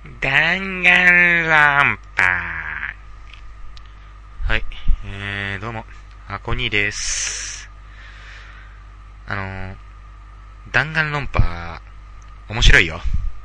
弾丸論破。はい、どうも、アコニーです。弾丸論破、面白いよ。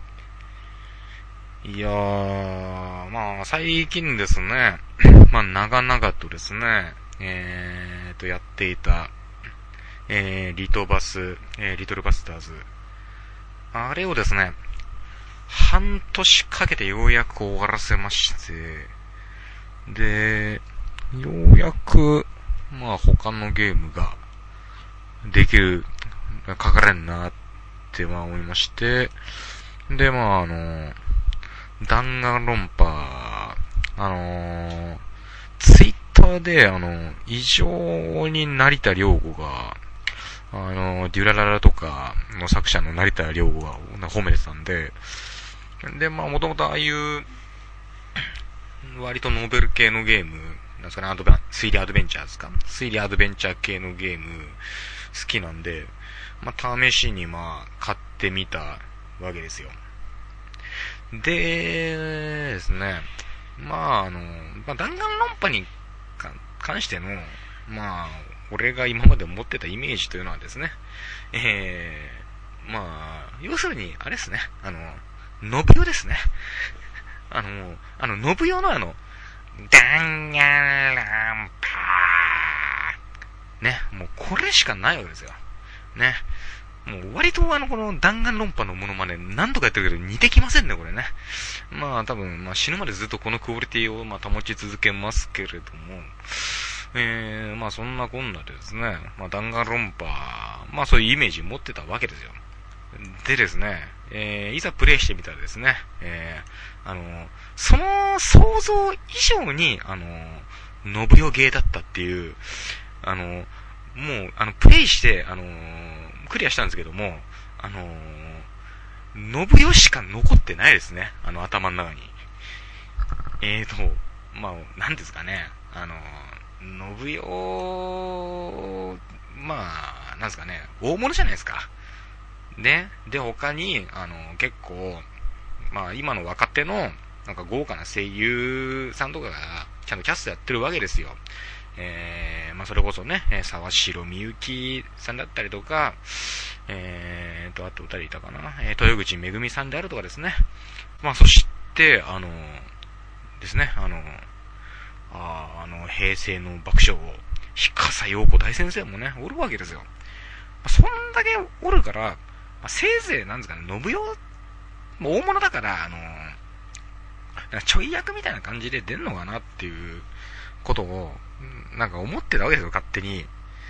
いやー、まあ、最近ですね、まあ、長々とですね、やっていた、リトルバスターズ。あれをですね、半年かけてようやく終わらせまして、で、ようやく、まあ他のゲームができる、かかれんなってまあ思いまして、でまあ弾丸論破、ツイッターで異常に成田凌吾が、デュラララとかの作者の成田凌吾が褒めてたんで、で、まあ、もともとああいう、割とノーベル系のゲーム、なんですかね、推理アドベンチャーですか？推理アドベンチャー系のゲーム、好きなんで、まあ、試しにまあ、買ってみたわけですよ。で、ですね、まあ、まあ、弾丸論破に関しての、まあ、俺が今まで持ってたイメージというのはですね、まあ、要するに、あれですね、ノブヨですね。ノブヨの弾丸論破ね、もうこれしかないわけですよ。ね。もう割とこの弾丸論破のものまね何とかやってるけど似てきませんね、これね。まあ多分、まあ死ぬまでずっとこのクオリティをまあ保ち続けますけれども、まあそんなこんなでですね、まあ弾丸論破、まあそういうイメージ持ってたわけですよ。でですね、いざプレイしてみたらですね、その想像以上に、ノブヨゲーだったっていう、もう、プレイして、クリアしたんですけども、ノブヨしか残ってないですね、頭の中に。まあ、なんですかね、ノブヨ、まあ、なんですかね、大物じゃないですか。で、他に、結構、まあ、今の若手の、なんか豪華な声優さんとかが、ちゃんとキャストやってるわけですよ。まあ、それこそね、沢城みゆきさんだったりとか、あと誰いたかな、豊口めぐみさんであるとかですね。まあ、そして、ですね、平成の爆笑王、日笠陽子大先生もね、おるわけですよ。そんだけおるから、まあ、せいぜいなんですかね、信代、大物だから、ちょい役みたいな感じで出んのかなっていうことを、なんか思ってたわけですよ、勝手に。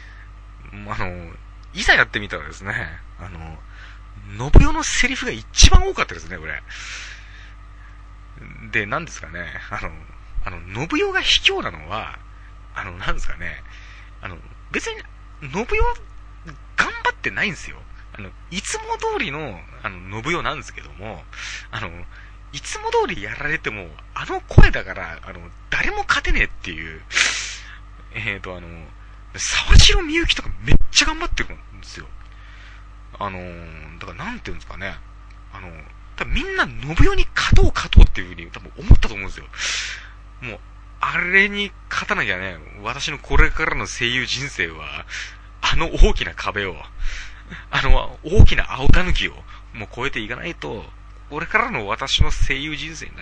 いざやってみたらですね、信代のセリフが一番多かったですね、これ。で、なんですかね、信代が卑怯なのは、なんですかね、別に、信代、頑張ってないんですよ。いつも通りの、信代なんですけども、いつも通りやられても、声だから、誰も勝てねえっていう、沢城みゆきとかめっちゃ頑張ってるんですよ。だからなんていうんですかね、多分みんな信代に勝とうっていう風に多分思ったと思うんですよ。もう、あれに勝たなきゃね、私のこれからの声優人生は、大きな壁を、大きな青たぬきを、もう越えていかないと、これからの私の声優人生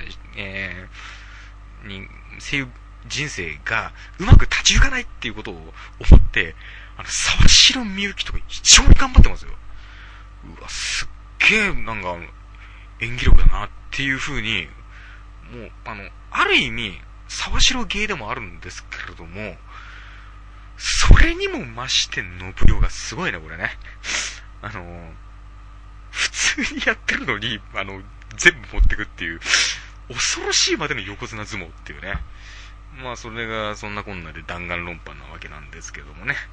声優人生がうまく立ち行かないっていうことを思って、沢城みゆきとか非常に頑張ってますよ。うわ、すっげえ、なんか、演技力だなっていう風に、もう、ある意味、沢城芸でもあるんですけれども、それにも増して信代がすごいね、これね。普通にやってるのに、全部持ってくっていう、恐ろしいまでの横綱相撲っていうね。まあ、それが、そんなこんなで弾丸論破なわけなんですけどもね。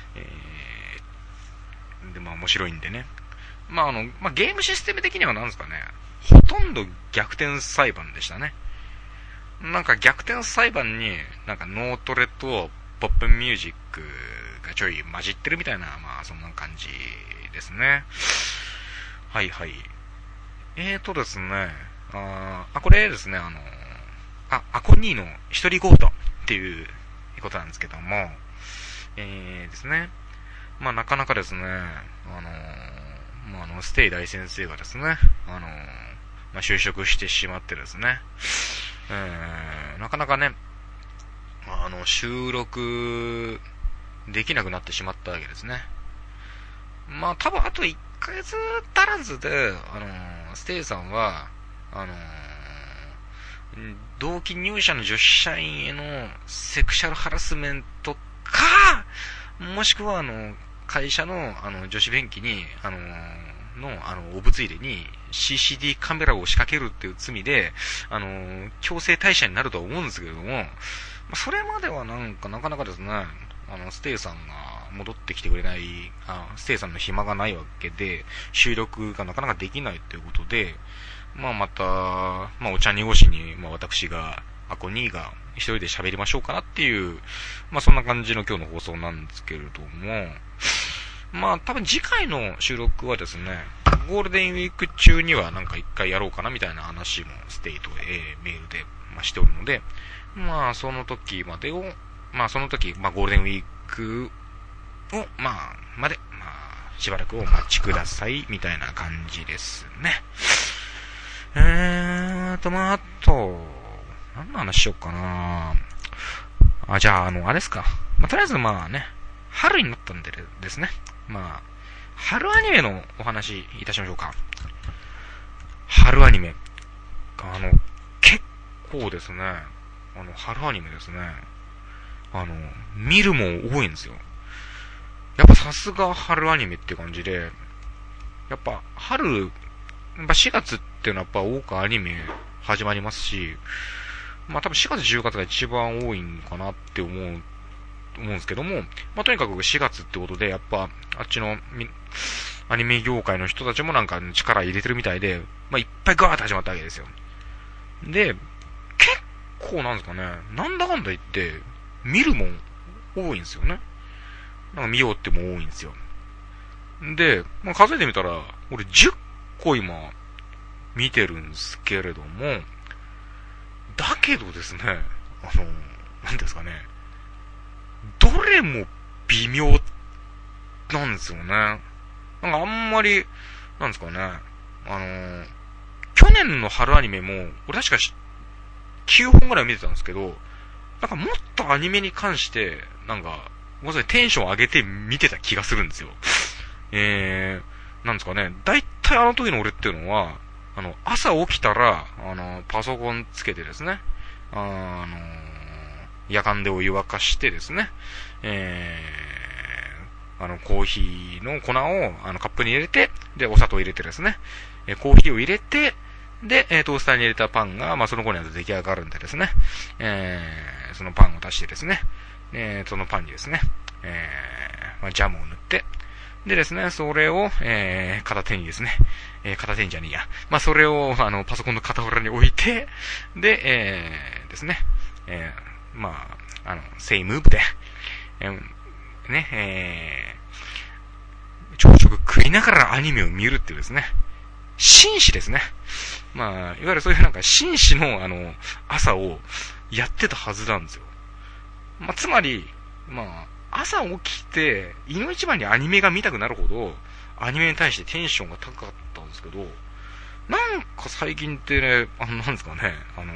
で、まあ、面白いんでね。まあ、まあ、ゲームシステム的にはなんですかね、ほとんど逆転裁判でしたね。なんか逆転裁判に、なんか脳トレとポップミュージックがちょい混じってるみたいな、まあそんな感じですね。はいはい。ですね、 これですね、アコニーの一人ゴートっていうことなんですけども、ですね、まあなかなかですね、ステイ大先生がですね、まあ就職してしまってですね、なかなかね、収録できなくなってしまったわけですね。まあ多分あと1ヶ月足らずで、ステイさんは、同期入社の女子社員へのセクシャルハラスメントか、もしくは会社の女子便器に、おぶついでに CCD カメラを仕掛けるっていう罪で、強制退社になるとは思うんですけれども、それまではなかなかですね、ステイさんが戻ってきてくれない、ステイさんの暇がないわけで、収録がなかなかできないということで、また、お茶濁しに、私が、アコニーが一人で喋りましょうかなっていう、そんな感じの今日の放送なんですけれども、多分次回の収録はですね、ゴールデンウィーク中にはなんか一回やろうかなみたいな話もステイと、メールで、しておるので、その時までを、その時、ゴールデンウィークを、まで、しばらくお待ちください、みたいな感じですね。あと、何の話しよっかな。じゃあ、あれですか。とりあえず春になったんでですね。春アニメのお話いたしましょうか。春アニメ。結構ですね、春アニメですね。見るもん多いんですよ。やっぱさすが春アニメって感じで、やっぱ春、4月っていうのはやっぱ多くアニメ始まりますし、多分4月10月が一番多いんかなって思うんですけども、とにかく4月ってことで、やっぱあっちのアニメ業界の人たちもなんか力入れてるみたいで、いっぱいガーッと始まったわけですよ。で、結構なんですかね、なんだかんだ言って、見るもん多いんですよね。なんか見ようっても多いんですよ。で、数えてみたら、俺10個今、見てるんですけれども、だけどですね、なんですかね、どれも微妙なんですよね。なんかあんまり、なんですかね、去年の春アニメも、俺確か9本ぐらい見てたんですけど、なんかもっとアニメに関して、なんか、ごめんなさい、テンション上げて見てた気がするんですよ。なんですかね、だいたいあの時の俺っていうのは、朝起きたら、パソコンつけてですね、夜間でお湯沸かしてですね、コーヒーの粉を、カップに入れて、で、お砂糖入れてですね、コーヒーを入れて、で、トースターに入れたパンが、その頃には出来上がるんでですね、そのパンを出してですね、そのパンにですね、ジャムを塗って、でですね、それを、片手にですね、片手にじゃねえや。それを、パソコンの傍らに置いて、で、ですね、セイムーブで、朝食食いながらアニメを見るっていうですね、紳士ですね。いわゆるそういうなんか紳士の朝をやってたはずなんですよ。つまり、朝起きて、いの一番にアニメが見たくなるほど、アニメに対してテンションが高かったんですけど、なんか最近ってね、なんですかね、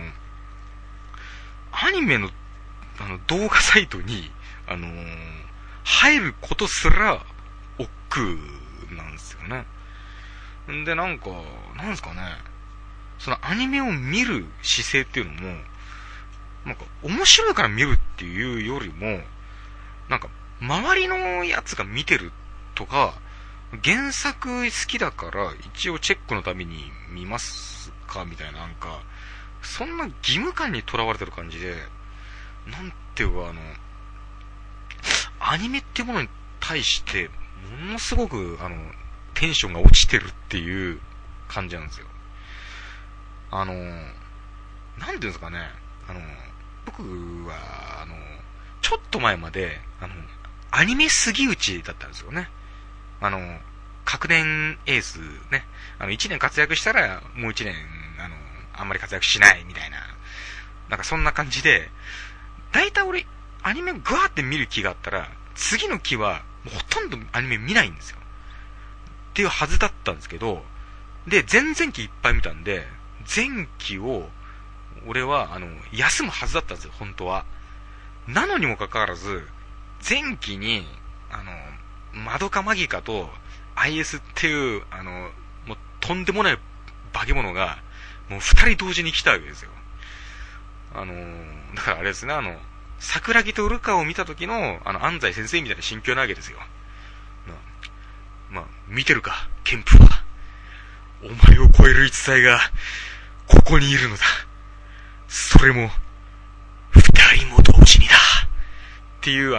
アニメの、動画サイトに、入ることすら、億劫なんですよね。んで、なんですかね、そのアニメを見る姿勢っていうのも、なんか、面白いから見るっていうよりも、なんか、周りのやつが見てるとか、原作好きだから一応チェックのために見ますかみたいな、なんか、そんな義務感にとらわれてる感じで、なんていうかアニメっていうものに対して、ものすごく、テンションが落ちてるっていう感じなんですよ。なんていうんですかね、僕は、ちょっと前まで、アニメ杉内だったんですよね。各年エースね。1年活躍したら、もう1年、 あんまり活躍しないみたいな、なんかそんな感じで、だいたい俺、アニメグワーって見る気があったら、次の期は、もうほとんどアニメ見ないんですよ。っていうはずだったんですけど、で、前々期いっぱい見たんで、前期を、俺は、休むはずだったんですよ、本当は。なのにもかかわらず、前期に、マドカマギカと、IS っていう、もう、とんでもない化け物が、もう二人同時に来たわけですよ。だからあれですね、桜木とウルカを見た時の、安西先生みたいな心境なわけですよ。まあ、見てるか、ケンプは。お前を超える逸材が、ここにいるのだ。それも、二人も同時にだ。っていう、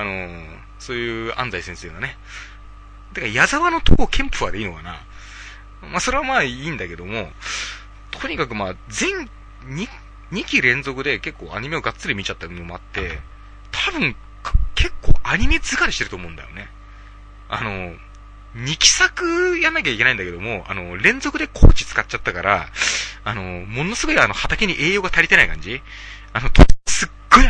そういう安西先生がね。だから矢沢のとこケンプはでいいのかな。まあ、それはまあいいんだけども、とにかくまあ、2期連続で結構アニメをがっつり見ちゃったのもあって、多分、結構アニメ疲れしてると思うんだよね。2期作やんなきゃいけないんだけども、連続でコーチ使っちゃったから、ものすごい畑に栄養が足りてない感じすっごい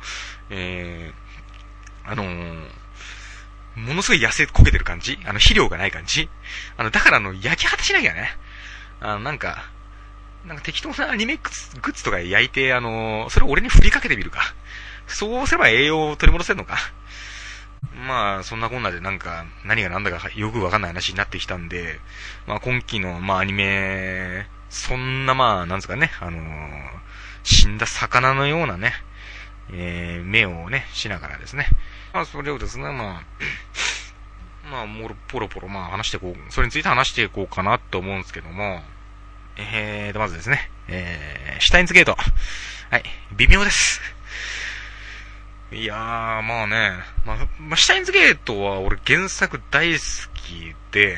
ものすごい痩せこけてる感じ肥料がない感じだから焼き果たしなきゃね。なんか適当なアニメグッズとか焼いて、それを俺に振りかけてみるか。そうすれば栄養を取り戻せるのか。まあ、そんなこんなで何が何だかよくわかんない話になってきたんで、まあ今期の、まあアニメ、そんなまあ、なんですかね、死んだ魚のようなね、目をね、しながらですね。まあそれをですね、まあ、ポロポロまあ話していこう、それについて話していこうかなと思うんですけども、まずですね、シュタインズゲート。はい、微妙です。いやー、まあね、まあ、シュタインズゲートは俺原作大好きで、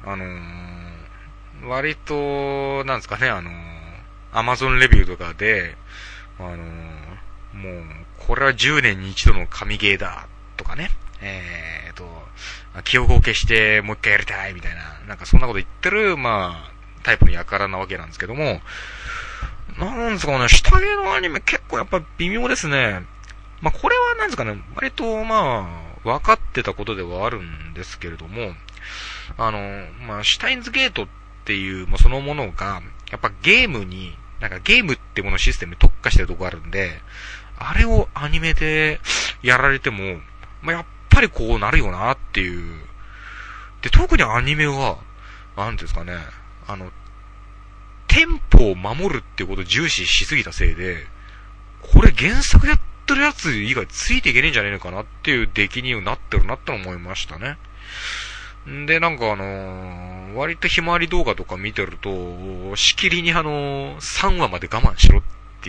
割と、なんですかね、アマゾンレビューとかで、もう、これは10年に一度の神ゲーだ、とかね、記憶を消してもう一回やりたい、みたいな、なんかそんなこと言ってる、まあ、タイプの輩なわけなんですけども、なんですかね、下着のアニメ結構やっぱ微妙ですね。まあ、これはなんですかね、割とまあ、分かってたことではあるんですけれども、まあ、シュタインズゲートっていう、まあ、そのものが、やっぱゲームに、なんかゲームってものシステムに特化してるとこあるんで、あれをアニメでやられても、まあ、やっぱりこうなるよなっていう。で、特にアニメは、なんていうんですかね、テンポを守るっていうことを重視しすぎたせいで、これ原作やってるやつ以外ついていけねえんじゃねえのかなっていう出来になってるなって思いましたね。で、なんか割とひまわり動画とか見てると、しきりに3話まで我慢しろって、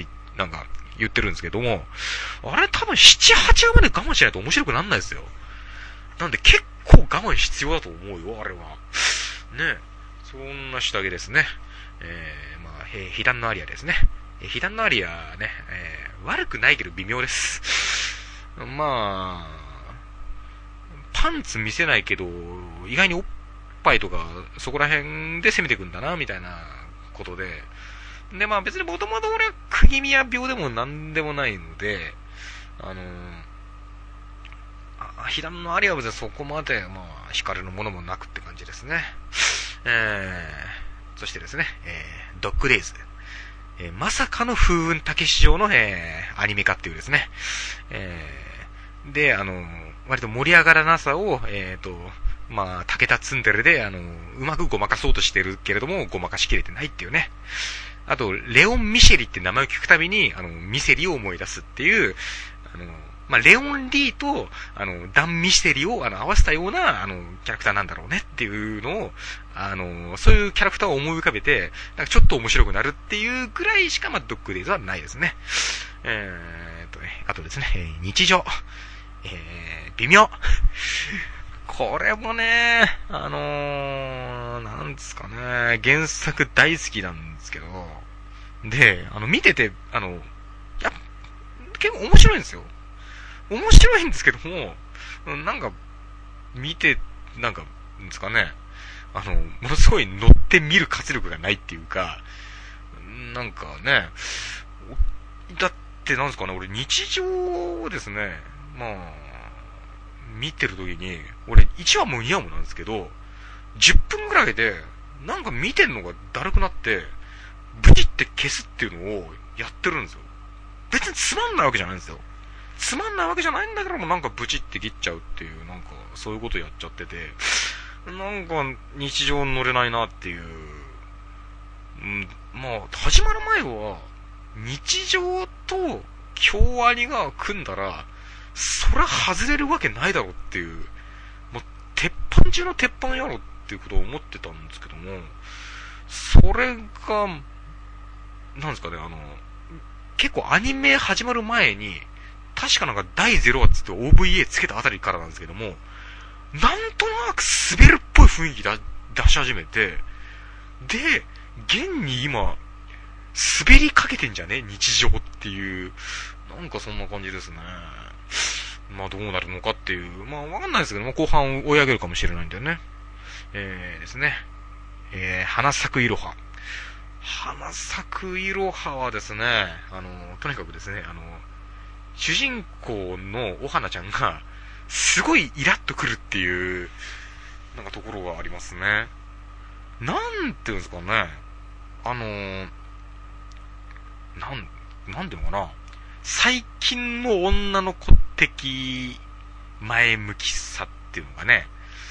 なんか言ってるんですけども、あれ多分7、8話まで我慢しないと面白くなんないですよ。なんで結構我慢必要だと思うよ、あれは。ね。そんな下着ですね。まあ、被弾のアリアですね。被弾のアリアね、悪くないけど微妙です。まあ、パンツ見せないけど、意外におっぱいとか、そこら辺で攻めていくんだな、みたいなことで。で、まあ別にもともと俺は釘宮病でもなんでもないので、被弾のアリアは別にそこまで、まあ、惹かれるものもなくって感じですね。そしてですね、ドッグデイズ。まさかの風雲竹市場の、アニメ化っていうですね。で、割と盛り上がらなさを、まあ、竹田ツンデレで、うまくごまかそうとしてるけれども、ごまかしきれてないっていうね。あと、レオン・ミシェリって名前を聞くたびに、ミセリを思い出すっていう、まあ、レオン・リーと、ダン・ミシェリを、合わせたような、キャラクターなんだろうねっていうのを、そういうキャラクターを思い浮かべて、なんかちょっと面白くなるっていうぐらいしか、まあ、ドッグデイズはないですね。あとですね、日常。微妙。これもね、なんですかね、原作大好きなんですけど、で、見てて、結構面白いんですよ。面白いんですけども、なんか、見て、なんか、ですかね、ものすごい乗って見る活力がないっていうか、 なんかね、だってなんですかね、俺日常をですね、まあ、見てるときに、俺1話も2話もなんですけど、10分ぐらいで、なんか見てんのがだるくなって、ブチって消すっていうのをやってるんですよ。別につまんないわけじゃないんですよ。つまんないわけじゃないんだけども、なんかブチって切っちゃうっていう、なんかそういうことやっちゃってて、なんか日常乗れないなっていう。まあ、始まる前は、日常と京アニが組んだら、そりゃ外れるわけないだろっていう、もう、鉄板中の鉄板やろっていうことを思ってたんですけども、それが、なんですかね、結構アニメ始まる前に、確かなんか第0話つって OVA つけたあたりからなんですけども、なんとなく滑るっぽい雰囲気出し始めて、で、現に今、滑りかけてんじゃね日常っていう、なんかそんな感じですね。まあどうなるのかっていう、まあわかんないですけども、後半追い上げるかもしれないんだよね。ですね。花咲くいろは。花咲くいろははですね、とにかくですね、主人公のお花ちゃんが、すごいイラッとくるっていう、なんかところがありますね。なんていうんですかね、なんていうのかな、最近の女の子的前向きさっていうのがね、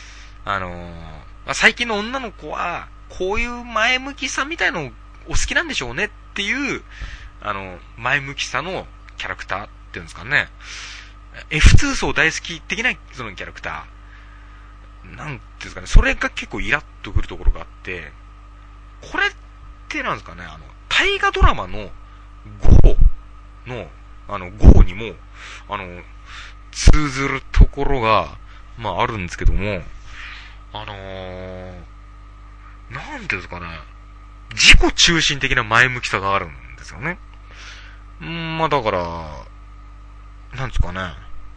最近の女の子は、こういう前向きさみたいのお好きなんでしょうねっていう、前向きさのキャラクターっていうんですかね。F2 層大好き的なそのキャラクター。なんていうんですかね、それが結構イラッとくるところがあって、これってなんですかね、大河ドラマのGOの、GOにも、通ずるところが、まああるんですけども、なんていうんですかね、自己中心的な前向きさがあるんですよね。まあだから、なんですかね、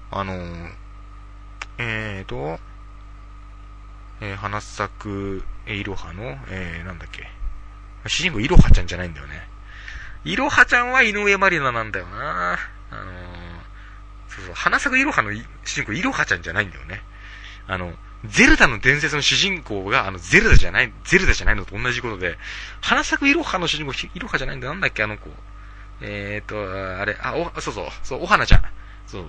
花咲くいろはの、なんだっけ。主人公いろはちゃんじゃないんだよね。いろはちゃんは井上まりななんだよな。そうそう、花咲くいろはの主人公いろはちゃんじゃないんだよね。ゼルダの伝説の主人公が、ゼルダじゃないのと同じことで、花咲くいろはの主人公、いろはじゃないんだよ。なんだっけ、あの子。あれ、そう、お花ちゃん。そう。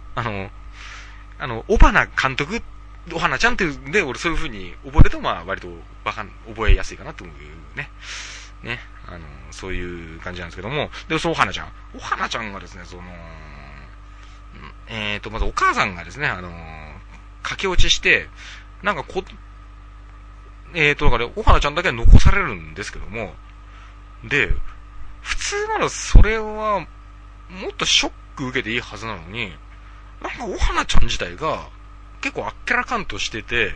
おばな監督、お花ちゃんっていうんで、俺そういう風に覚えると、まあ、割と覚えやすいかなと思うね。ね。そういう感じなんですけども。で、そう、お花ちゃん。お花ちゃんがですね、まずお母さんがですね、駆け落ちして、なんかだから、お花ちゃんだけは残されるんですけども、で、普通ならそれは、もっとショック受けていいはずなのに、なんかお花ちゃん自体が、結構あっけらかんとしてて、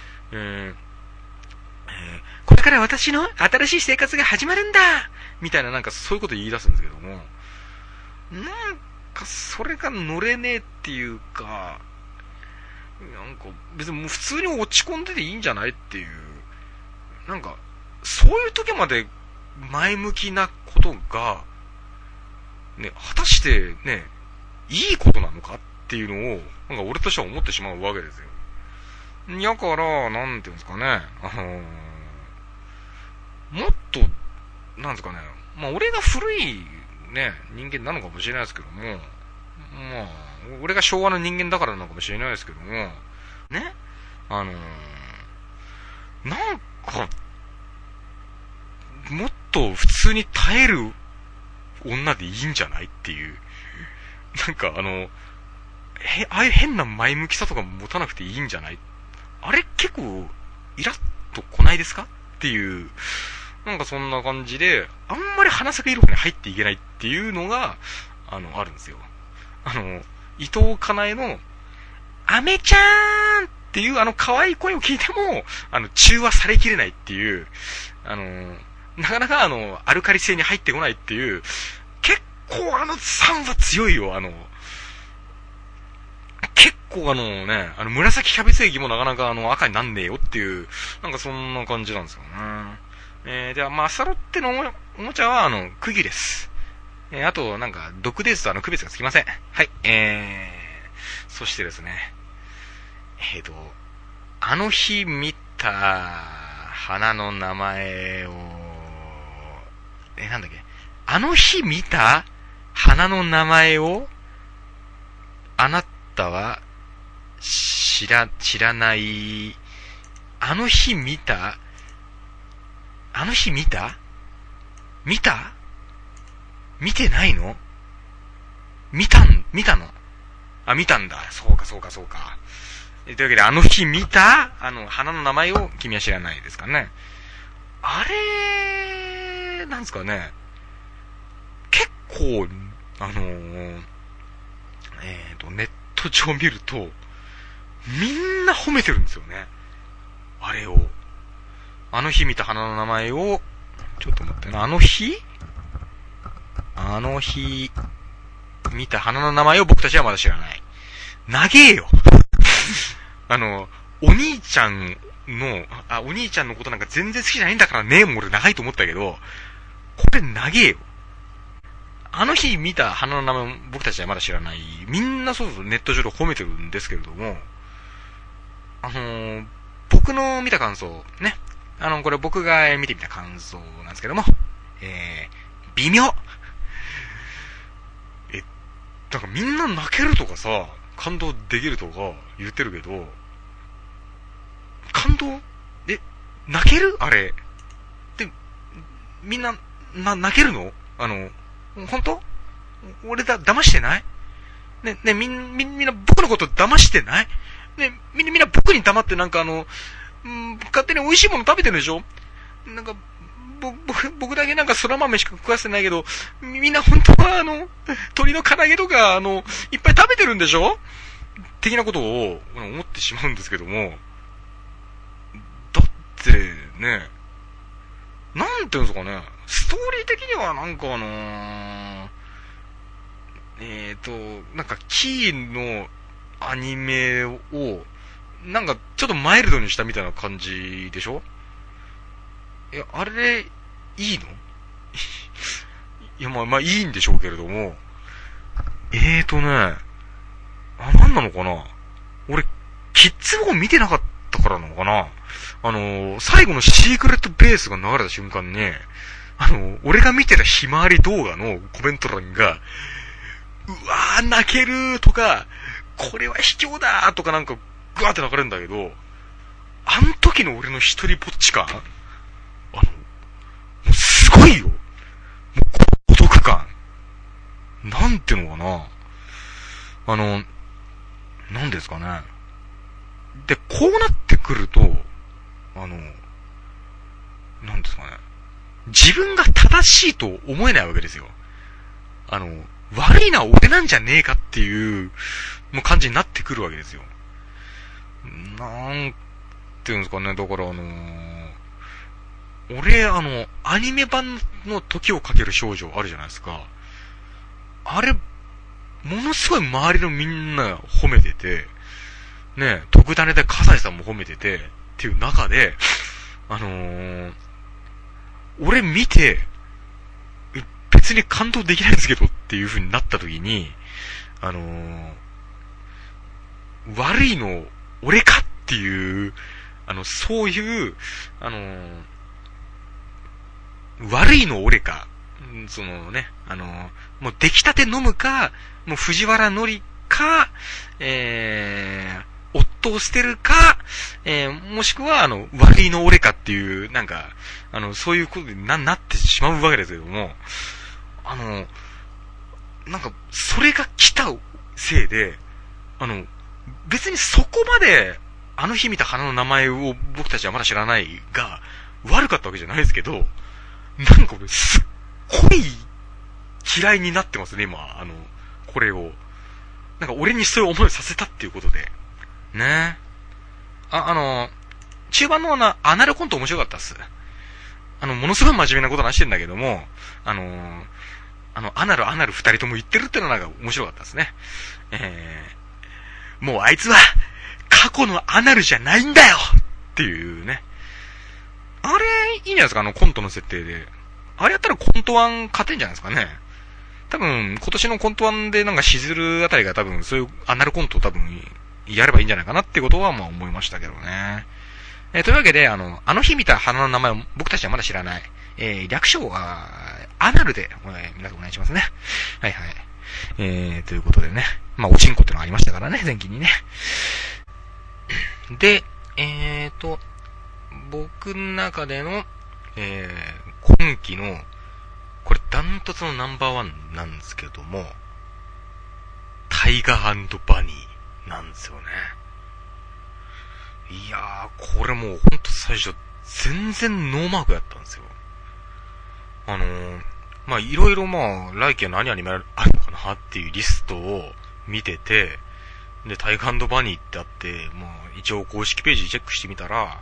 これから私の新しい生活が始まるんだみたいななんかそういうこと言い出すんですけども、なんかそれが乗れねえっていうか、なんか別にもう普通に落ち込んでていいんじゃないっていう、なんかそういう時まで前向きなことが、ね、果たしてね、いいことなのかっていうのを、なんか俺としては思ってしまうわけですよ。だから、なんていうんですかね、もっと、なんですかね、まあ俺が古いね、人間なのかもしれないですけども、まあ、俺が昭和の人間だからなのかもしれないですけども、ね、なんか、もっと普通に耐える女でいいんじゃないっていう。なんかああいう変な前向きさとか持たなくていいんじゃない、あれ結構、イラッと来ないですかっていう、なんかそんな感じで、あんまり花咲くいろはに入っていけないっていうのが、あるんですよ。伊藤かなえの、アメちゃーんっていう可愛い声を聞いても、中和されきれないっていう、なかなかアルカリ性に入ってこないっていう、結構3は強いよ、結構紫キャベツ液もなかなか赤になんねえよっていう、なんかそんな感じなんですよね。 では、アスタロってのおもちゃは、釘です。あと、なんか、毒ですと区別がつきません。はい、そしてですね、あの日見た花の名前を、なんだっけ、あの日見た花の名前を、あなたは、知らない、あの日見た見てないの？見たの？見たんだ。そうか。というわけで、あの日見た花の名前を君は知らないですかね。あれ、なんですかね。結構、ネット上見ると、みんな褒めてるんですよね。あれを。あの日見た花の名前を、ちょっと待ってな、あの日見た花の名前を僕たちはまだ知らない。長えよ。お兄ちゃんのことなんか全然好きじゃないんだからね、もう俺長いと思ったけど、これ長えよ。あの日見た花の名前を僕たちはまだ知らない。みんなそうネット上で褒めてるんですけれども、僕の見た感想、ね。これ僕が見てみた感想なんですけども、微妙。なんかみんな泣けるとかさ、感動できるとか言ってるけど、感動？泣ける？あれ。で、みんな、泣けるの？本当？俺騙してない？ね、みんな僕のこと騙してない？ね、みんな僕に黙ってなんか勝手に美味しいもの食べてるでしょ？なんか、僕だけなんか空豆しか食わせてないけど、みんな本当は鶏の唐揚げとかいっぱい食べてるんでしょ？的なことを思ってしまうんですけども、だってね、なんていうんですかね、ストーリー的にはなんかなんかキーのアニメをなんかちょっとマイルドにしたみたいな感じでしょ？あれ、いいの？いや、まあいいんでしょうけれども、なんなのかな？俺、キッズボーン見てなかったからなのかな？最後のシークレットベースが流れた瞬間に、俺が見てたひまわり動画のコメント欄が、うわー泣けるとか、これは卑怯だとかなんか、ぐわーって流れるんだけど、あの時の俺の一人ぼっち感、もうすごいよ。もう孤独感。なんていうのかな。なんですかね。で、こうなってくると、なんですかね。自分が正しいと思えないわけですよ。悪いのは俺なんじゃねえかっていう、もう感じになってくるわけですよ。なんていうんですかね。だから俺、アニメ版の時をかける少女あるじゃないですか。あれ、ものすごい周りのみんな褒めてて、ね、特ダネで笠井さんも褒めてて、っていう中で、俺見て、別に感動できないんですけどっていう風になった時に、悪いの俺かっていう、そういう、悪いの俺か、そのね、もう出来たて飲むか、もう藤原紀か、夫を捨てるか、もしくは悪いの俺かっていう、なんか、そういうことになってしまうわけですけども、なんか、それが来たせいで、別にそこまで、あの日見た花の名前を僕たちはまだ知らないが、悪かったわけじゃないですけど、なんか俺、すっごい嫌いになってますね、今、これを。なんか俺にそういう思いをさせたっていうことで。ね。中盤のアナルコント面白かったっす。ものすごい真面目なこと話してんだけども、アナル二人とも言ってるってのがなんか面白かったですね。もうあいつは、過去のアナルじゃないんだよっていうね。 あれ、いいんじゃないですか、コントの設定で。あれやったらコント1勝てんじゃないですかね。多分、今年のコント1でなんかしずるあたりが多分、そういうアナルコントを多分、やればいいんじゃないかなってことはまあ思いましたけどね。というわけで、あの日見た花の名前を僕たちはまだ知らない。略称は、アナルで、皆さんお願いしますね。はいはい。ということでね。まあ、おちんこってのがありましたからね、前期にね。で、僕の中での、今期の、これダントツのナンバーワンなんですけども、タイガー&バニーなんですよね。いやー、これもうほんと最初、全然ノーマークやったんですよ。まあ、いろいろまあ、来期は何アニメあるのかなっていうリストを見てて、で、タイガー&バニーってあって、まあ、一応公式ページチェックしてみたら、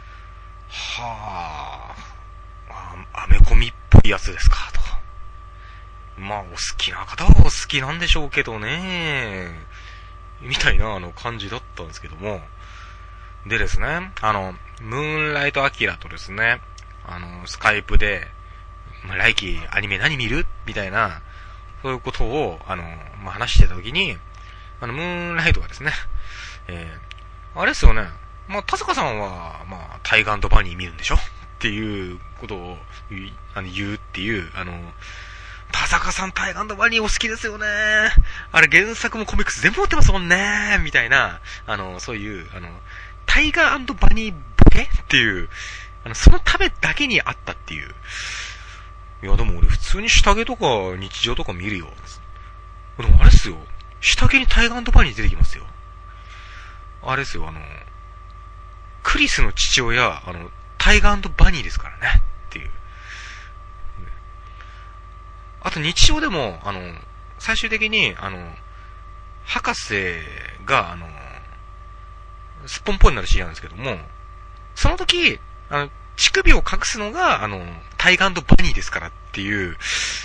はぁ、アメコミっぽいやつですか、と。まあ、お好きな方はお好きなんでしょうけどね、みたいな、感じだったんですけども。でですね、ムーンライトアキラとですね、スカイプで、まあ、来期アニメ何見るみたいな、そういうことを、まあ、話してた時に、ムーンライトがですね、あれですよね、まあ、田坂さんは、まあ、タイガー&バニー見るんでしょっていうことを言うっていう、田坂さんタイガー&バニーお好きですよね。あれ原作もコミックス全部持ってますもんね。みたいな、そういう、タイガー&バニーボケっていう、そのためだけにあったっていう。いや、でも俺普通に下着とか日常とか見るよ。でもあれっすよ。下着にタイガー&バニー出てきますよ。あれっすよ、クリスの父親、タイガー&バニーですからね。っていう。あと日常でも、最終的に、博士が、すっぽんぽんになるシーンなんですけども、その時、乳首を隠すのが、タイガー&バニーですからっていう、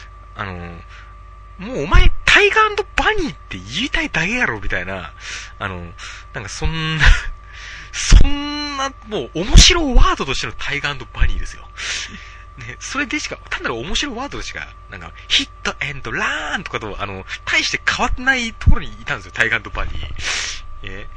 もうお前、タイガー&バニーって言いたいだけやろ、みたいな、なんかそんなもう面白ワードとしてのタイガー&バニーですよ。ね、それでしか、単なる面白ワードでしか、なんか、ヒットエンドラーンとかと、大して変わってないところにいたんですよ、タイガー&バニー。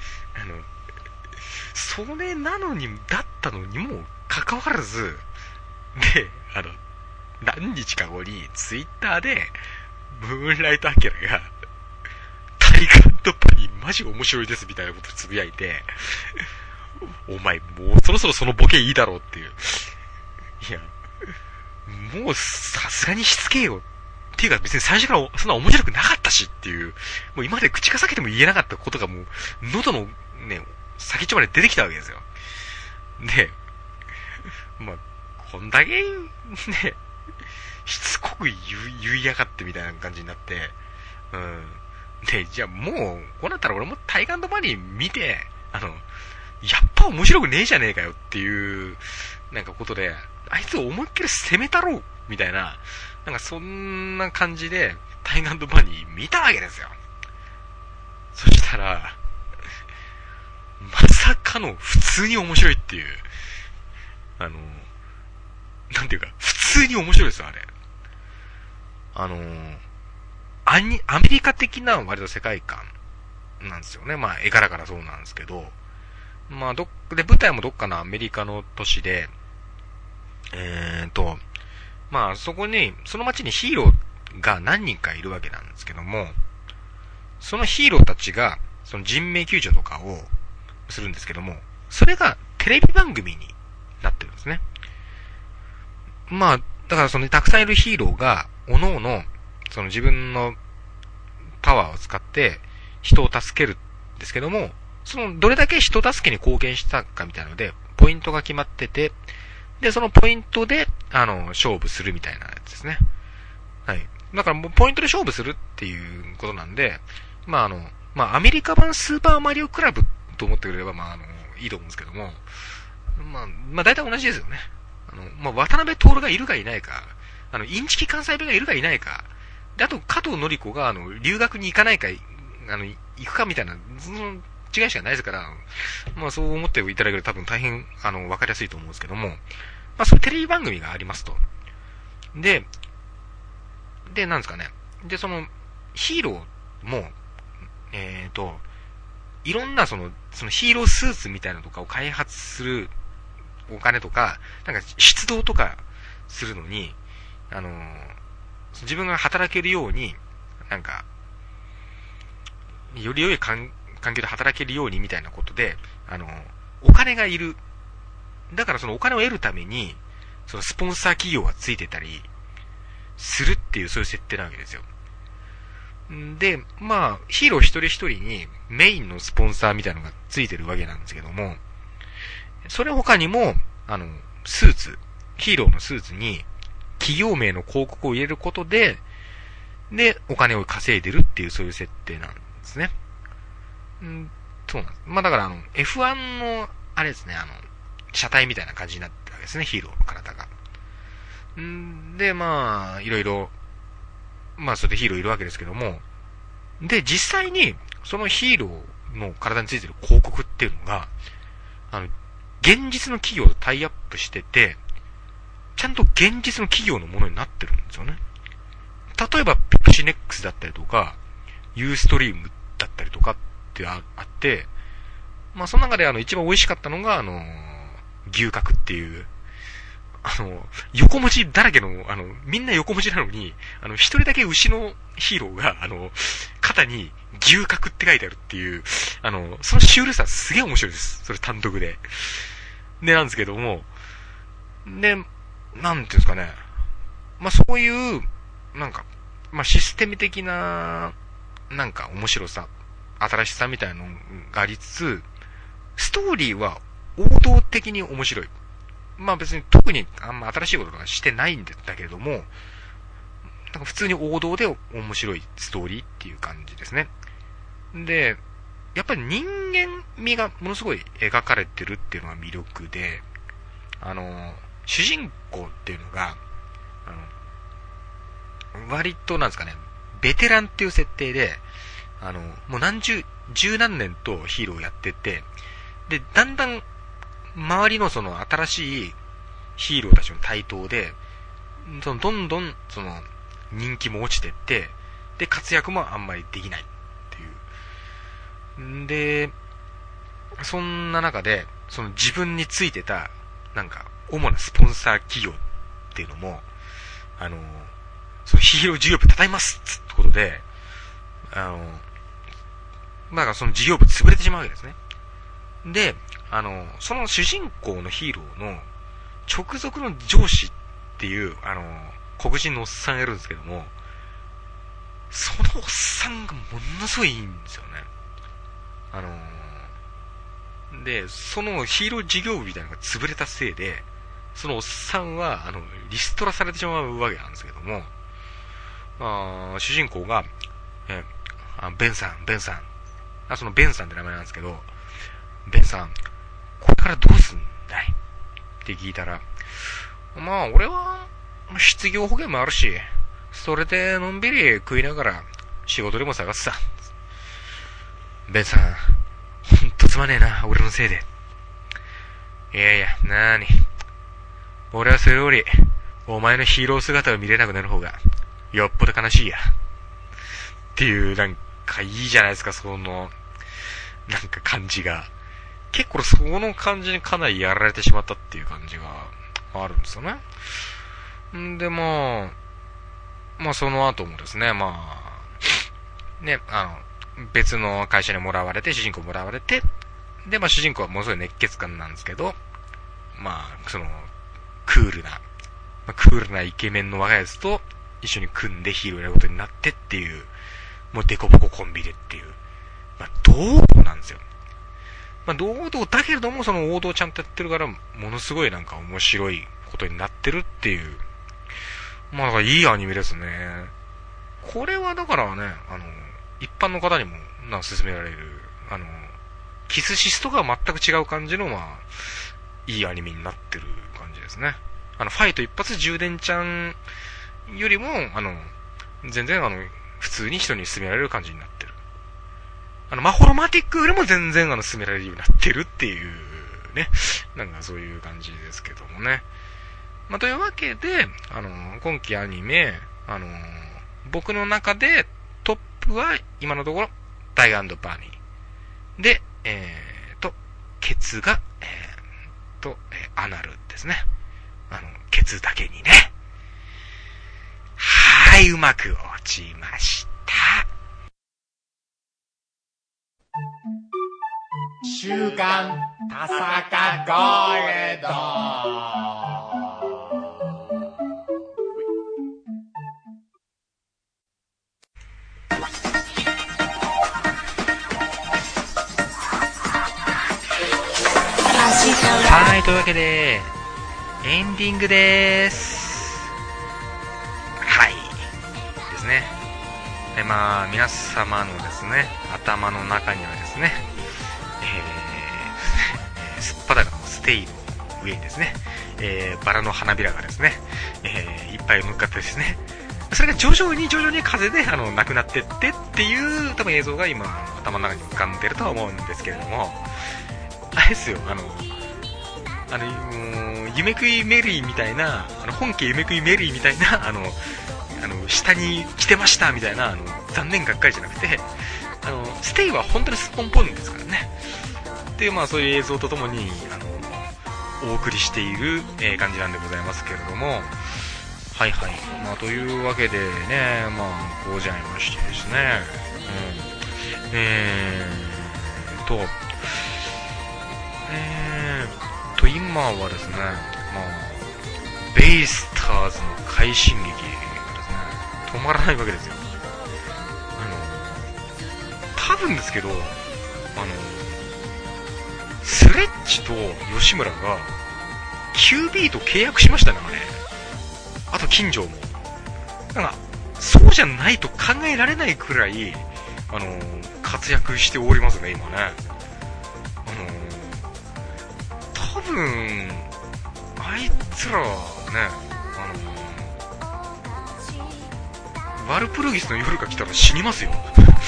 それなのに、だったのにもかかわらず、で、何日か後に、ツイッターで、ムーンライトアキラが、タイガー&バニーマジ面白いですみたいなことつぶやいて、お前もうそろそろそのボケいいだろうっていう。いや、もうさすがにしつけよ。っていうか別に最初からそんな面白くなかったしっていう、もう今まで口が裂けても言えなかったことがもう、喉のね、先っちょまで出てきたわけですよ。で、まあ、こんだけ、ね、しつこく言いやがってみたいな感じになって、うん。で、じゃあもう、こうなったら俺もタイガー&バニー見て、やっぱ面白くねえじゃねえかよっていう、なんかことで、あいつを思いっきり攻めたろうみたいな、なんかそんな感じで、タイガー&バニー見たわけですよ。そしたら、まさかの普通に面白いっていう、なんていうか、普通に面白いですよ、あれ。アメリカ的な割と世界観なんですよね。まあ、絵柄からそうなんですけど、まあ、で、舞台もどっかのアメリカの都市で、まあ、そこに、その街にヒーローが何人かいるわけなんですけども、そのヒーローたちが、その人命救助とかをするんですけども、それがテレビ番組になってるんですね。まあ、だからそのたくさんいるヒーローが、各々、その自分のパワーを使って人を助けるんですけども、そのどれだけ人助けに貢献したかみたいなので、ポイントが決まってて、で、そのポイントで、勝負するみたいなやつですね。はい。だからもうポイントで勝負するっていうことなんで、まあまあアメリカ版スーパーマリオクラブと思ってくれれば、まあいいと思うんですけども、まあ大体同じですよね。まあ渡辺徹がいるかいないか、インチキ関西弁がいるかいないか、で、あと加藤のり子が留学に行かないか、行くかみたいな、その違いしかないですから、まあそう思っていただけると多分大変、わかりやすいと思うんですけども、 まあそういうテレビ番組がありますと。で、なんですかね。で、その、ヒーローも、いろんなそのヒーロースーツみたいなのとかを開発するお金とか、なんか出動とかするのに、自分が働けるように、なんか、より良い環境で働けるようにみたいなことで、お金がいる。だからそのお金を得るために、そのスポンサー企業がついてたり、するっていう、そういう設定なわけですよ。で、まあ、ヒーロー一人一人にメインのスポンサーみたいなのがついてるわけなんですけども、それ他にも、スーツ、ヒーローのスーツに企業名の広告を入れることで、お金を稼いでるっていう、そういう設定なんですね。そうなんです。まあだから、F1 の、あれですね、車体みたいな感じになってるわけですね、ヒーローの体が。で、まあ、いろいろ、まあ、それでヒーローいるわけですけども、で、実際に、そのヒーローの体についてる広告っていうのが、現実の企業とタイアップしてて、ちゃんと現実の企業のものになってるんですよね。例えば、ペプシネックスだったりとか、ユーストリームだったりとかってあって、まあ、その中で一番美味しかったのが、牛角っていう、横文字だらけの、みんな横文字なのに、一人だけ牛のヒーローが、肩に牛角って書いてあるっていう、そのシュールさすげえ面白いです。それ単独で。で、なんですけども、で、なんていうんですかね。まあ、そういう、なんか、まあ、システム的な、なんか面白さ、新しさみたいなのがありつつ、ストーリーは王道的に面白い。まあ別に特にあんま新しいこととかしてないんだけれども、なんか普通に王道で面白いストーリーっていう感じですね。で、やっぱり人間味がものすごい描かれてるっていうのが魅力で、主人公っていうのが、割となんですかね、ベテランっていう設定で、もう十何年とヒーローをやってて、で、だんだん、周りのその新しいヒーローたちの台頭で、どんどん人気も落ちてって、で、活躍もあんまりできないっていう。で、そんな中で、その自分についてた、なんか、主なスポンサー企業っていうのも、そのヒーロー事業部叩いますってことで、まあその事業部潰れてしまうわけですね。で、その主人公のヒーローの直属の上司っていう、黒人のおっさんがいるんですけども、そのおっさんがものすごいいいんですよね。で、そのヒーロー事業部みたいなのが潰れたせいで、そのおっさんは、リストラされてしまうわけなんですけども、主人公が、ベンさん、そのベンさんって名前なんですけど、ベンさん、これからどうすんだいって聞いたら、まあ、俺は、失業保険もあるし、それでのんびり食いながら仕事でも探すさ。ベンさん、ほんとつまねえな、俺のせいで。いやいや、なーに。俺はそれより、お前のヒーロー姿を見れなくなる方が、よっぽど悲しいや。っていう、なんかいいじゃないですか、その、なんか感じが。結構その感じにかなりやられてしまったっていう感じがあるんですよね。んで、まあその後もですね、ね、別の会社にもらわれて、主人公もらわれて、で、主人公はものすごい熱血感なんですけど、クールなイケメンの若いやつと一緒に組んでヒーローやることになってっていう、もうデコボココンビでっていう、堂々なんですよ。堂々だけれども、その王道ちゃんとやってるから、ものすごいなんか面白いことになってるっていう、だからいいアニメですね。これはだからね、一般の方にも、勧められる、キスシスとかは全く違う感じの、いいアニメになってる感じですね。ファイト一発充電ちゃんよりも、全然普通に人に勧められる感じになってる。マホロマティックよりも全然勧められるようになってるっていうね。なんかそういう感じですけどもね。 まあ、というわけで、今期アニメ、僕の中でトップは今のところ、ダイ&バーニー。で、ケツが、アナルですね。ケツだけにね。はい、うまく落ちました。 週刊田坂ゴールド。 はい、というわけで、エンディングでーす。はい。ですね。まあ、皆様のですね、頭の中にはですね、すっぱだかのステイの上にですね、バラの花びらがですね、いっぱい向かってですね、それが徐々に風でなくなってってっていう多分映像が今頭の中に浮かんでるとは思うんですけれども、あれですよ、夢食いメリーみたいな、本家夢食いメリーみたいな、下に来てましたみたいな、残念がっかりじゃなくて、ステイは本当にすっぽんぽんですからね。で、まあそういう映像とともに、お送りしている、感じなんでございますけれども、はいはい。まあというわけでね、まあ、こうじゃいましてですね、今はですね、まあ、ベイスターズの快進撃がですね、止まらないわけですよ。多分ですけど、スレッジと吉村が QB と契約しましたね、あれ。あと金城も。なんか、そうじゃないと考えられないくらい、活躍しておりますね、今ね。多分、あいつらはね、ワルプルギスの夜が来たら死にますよ。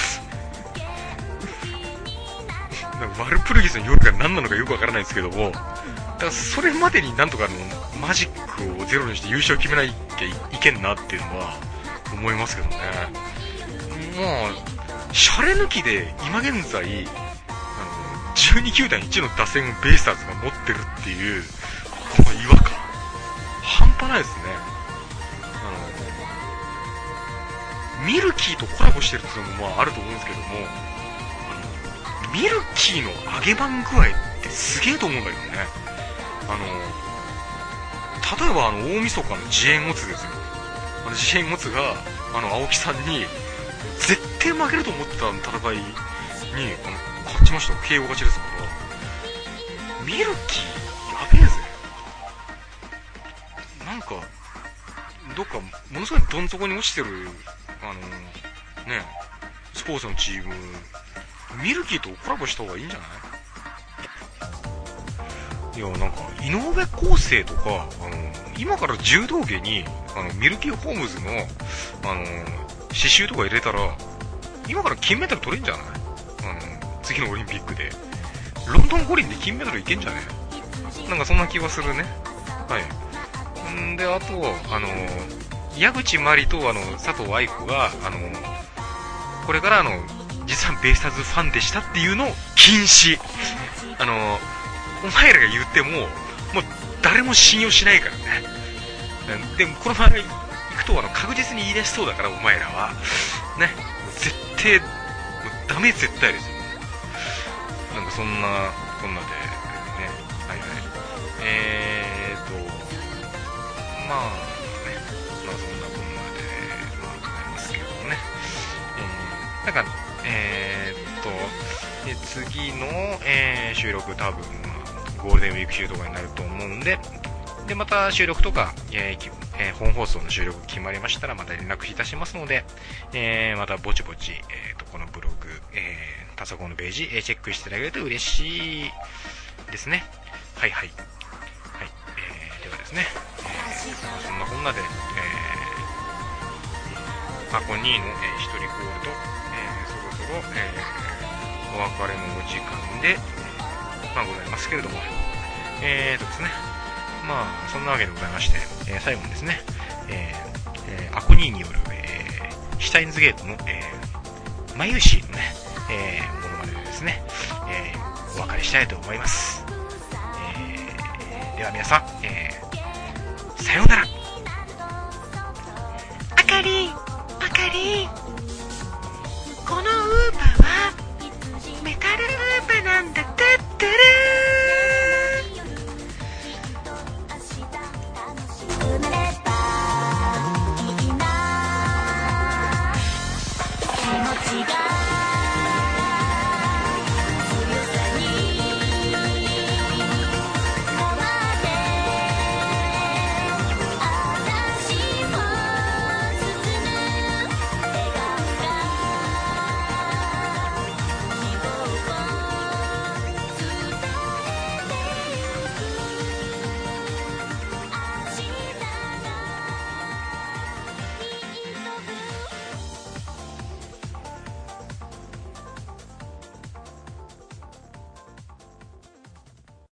ワルプルギスの夜が何なのかよくわからないですけども、だからそれまでになんとかマジックをゼロにして優勝決めなきゃいけんなっていうのは思いますけどね。まあ、シャレ抜きで今現在、12球団1の打線をベイスターズが持ってるっていう、この違和感。半端ないですね。ミルキーとコラボしてるっていうのもまああると思うんですけども、ミルキーの揚げ番具合ってすげえと思うんだけどね。例えば大晦日のジエンオツですよ。ジエンオツが、青木さんに、絶対負けると思ってた戦いに、勝ちました。KO 勝ちですから。ミルキー、やべえぜ。なんか、どっか、ものすごいどん底に落ちてる、スポーツのチーム、ミルキーとコラボした方がいいんじゃない？いや、なんか、井上康生とか、今から柔道着に、ミルキーホームズの、刺繍とか入れたら、今から金メダル取れんじゃない？次のオリンピックで。ロンドン五輪で金メダルいけんじゃね？なんかそんな気はするね。はい。で、あと、矢口真理と、佐藤愛子が、これから実はベイスターズファンでしたっていうのを禁止。お前らが言っても、もう誰も信用しないからね。でも、このまま行くと、確実に言い出しそうだから、お前らは。ね。絶対、もうダメ絶対ですよ。なんかそんな、こんなで、ね。はいはい。まあ、ね。まあそんなこんなで、まあ、ございますけどね。なんか、で次の、収録多分、ゴールデンウィーク収とかになると思うんで、で、また収録とか、本放送の収録決まりましたらまた連絡いたしますので、またぼちぼち、このブログ、タソコンのページ、チェックしていただけると嬉しいですね。はいはい。はい。ではですね、そんなこんなで、過去2位の、一人コールと、そろそろ、お別れのお時間で、まあございますけれども、ですね、 まあそんなわけでございまして、最後にですね、アコニーによる、シュタインズゲートの、マユシーのね、ものまねでですね、お別れしたいと思います。では皆さん、さようなら。 あかり、このウーパーはメタルウーパーなんだ。てってる